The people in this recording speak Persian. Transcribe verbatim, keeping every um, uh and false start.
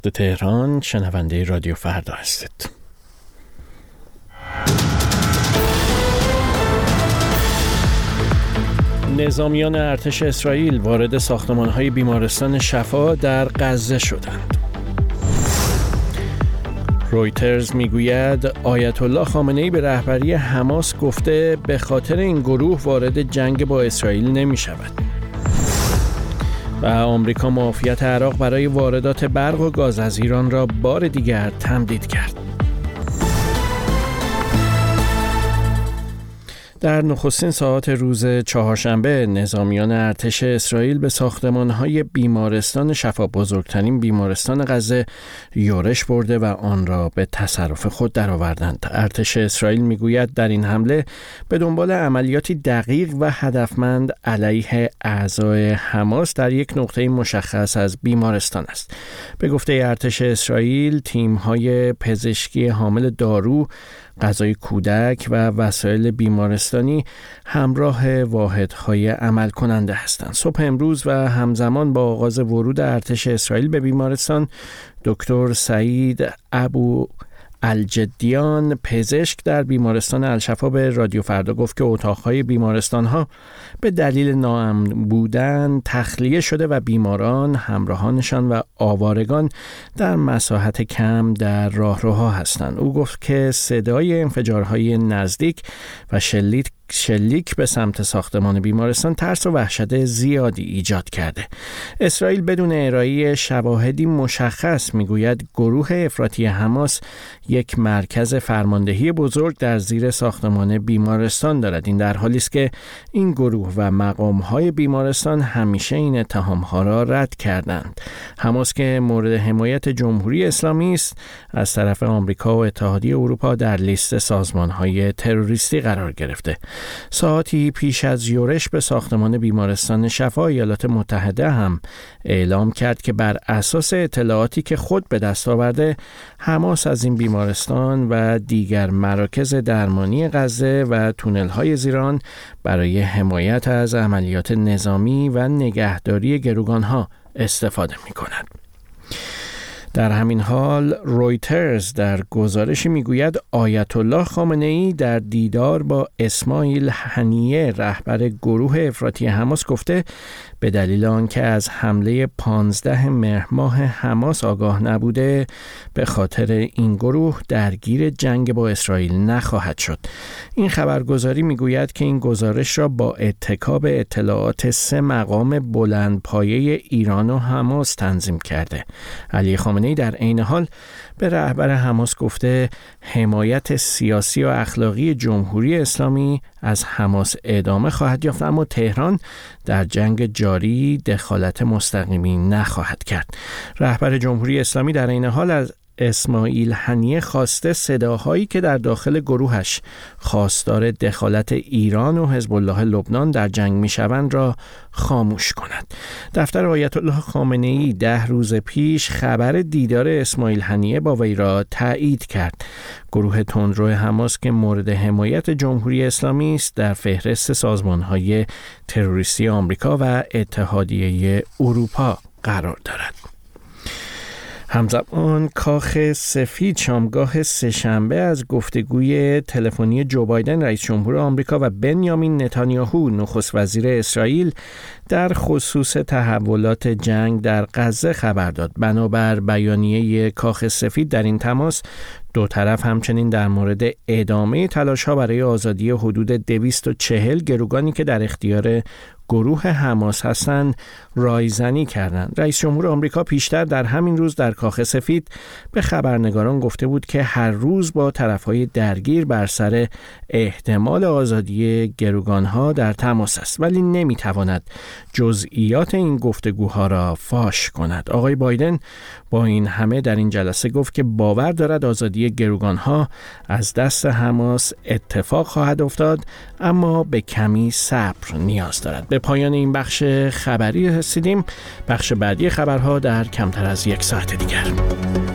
تهران، شنونده رادیو فردا هستید. نظامیان ارتش اسرائیل وارد ساختمان‌های بیمارستان شفا در غزه شدند. رویترز میگوید آیت الله خامنه‌ای به رهبری حماس گفته به خاطر این گروه وارد جنگ با اسرائیل نمی شود. و آمریکا معافیت عراق برای واردات برق و گاز از ایران را بار دیگر تمدید کرد. در نخستین ساعات روز چهارشنبه نظامیان ارتش اسرائیل به ساختمان‌های بیمارستان شفا، بزرگترین بیمارستان غزه، یورش برده و آن را به تصرف خود درآوردند. ارتش اسرائیل میگوید در این حمله به دنبال عملیاتی دقیق و هدفمند علیه اعضای حماس در یک نقطه مشخص از بیمارستان است. به گفته ارتش اسرائیل، تیم‌های پزشکی حامل دارو، غذای کودک و وسایل بیمارستانی همراه واحدهای عمل کننده هستند. صبح امروز و همزمان با آغاز ورود ارتش اسرائیل به بیمارستان، دکتر سعید ابو الجدیان، پزشک در بیمارستان الشفا، به رادیو فردا گفت که اتاقهای بیمارستانها به دلیل ناامن بودن تخلیه شده و بیماران، همراهانشان و آوارگان در مساحت کم در راهروها هستند. او گفت که صدای انفجارهای نزدیک و شلیک شلیک به سمت ساختمان بیمارستان ترس و وحشت زیادی ایجاد کرده. اسرائیل بدون ارائه شواهدی مشخص میگوید گروه افراطی حماس یک مرکز فرماندهی بزرگ در زیر ساختمان بیمارستان دارد. این در حالی است که این گروه و مقام‌های بیمارستان همیشه این اتهام‌ها را رد کردند. حماس که مورد حمایت جمهوری اسلامی است، از طرف آمریکا و اتحادیه اروپا در لیست سازمان‌های تروریستی قرار گرفته. ساعتی پیش از یورش به ساختمان بیمارستان شفا، ایالات متحده هم اعلام کرد که بر اساس اطلاعاتی که خود به دست آورده، حماس از این بیمارستان و دیگر مراکز درمانی غزه و تونل‌های زیران برای حمایت از عملیات نظامی و نگهداری گروگان‌ها استفاده می‌کند. در همین حال رویترز در گزارشی میگوید آیت الله خامنه‌ای در دیدار با اسماعیل هنیه، رهبر گروه افراطی حماس، گفته به دلیل آنکه از حمله پانزده مهر ماه حماس آگاه نبوده، به خاطر این گروه درگیر جنگ با اسرائیل نخواهد شد. این خبرگزاری میگوید که این گزارش را با اتکا به اطلاعات سه مقام بلندپایه ایران و حماس تنظیم کرده. علی خامنه‌ای در عین حال به رهبر حماس گفته حمایت سیاسی و اخلاقی جمهوری اسلامی از حماس ادامه خواهد یافت، اما تهران در جنگ جاری دخالت مستقیمی نخواهد کرد. رهبر جمهوری اسلامی در این حال از اسماعیل هنیه خواسته صداهایی که در داخل گروهش خواستار دخالت ایران و حزب الله لبنان در جنگ میشوند را خاموش کند. دفتر آیت الله خامنه‌ای ده روز پیش خبر دیدار اسماعیل هنیه با وی را تایید کرد. گروه تندرو حماس که مورد حمایت جمهوری اسلامی است، در فهرست سازمان‌های تروریستی آمریکا و اتحادیه اروپا قرار دارد. همزمان کاخ سفید شامگاه سه‌شنبه از گفتگوی تلفنی جو بایدن رئیس جمهور آمریکا و بنیامین نتانیاهو نخست وزیر اسرائیل در خصوص تحولات جنگ در غزه خبر داد. بنابر بیانیه کاخ سفید در این تماس، دو طرف همچنین در مورد ادامه تلاش‌ها برای آزادی حدود دویست و چهل گروگانی که در اختیار گروه حماس هستند رایزنی کردند. رئیس جمهور آمریکا پیشتر در همین روز در کاخ سفید به خبرنگاران گفته بود که هر روز با طرف‌های درگیر بر سر احتمال آزادی گروگان‌ها در تماس است، ولی نمی‌تواند جزئیات این گفتگوها را فاش کند. آقای بایدن با این همه در این جلسه گفت که باور دارد آزادی گروگان‌ها از دست حماس اتفاق خواهد افتاد، اما به کمی صبر نیاز دارد. به پایان این بخش خبری رسیدیم. بخش بعدی خبرها در کمتر از یک ساعت دیگر.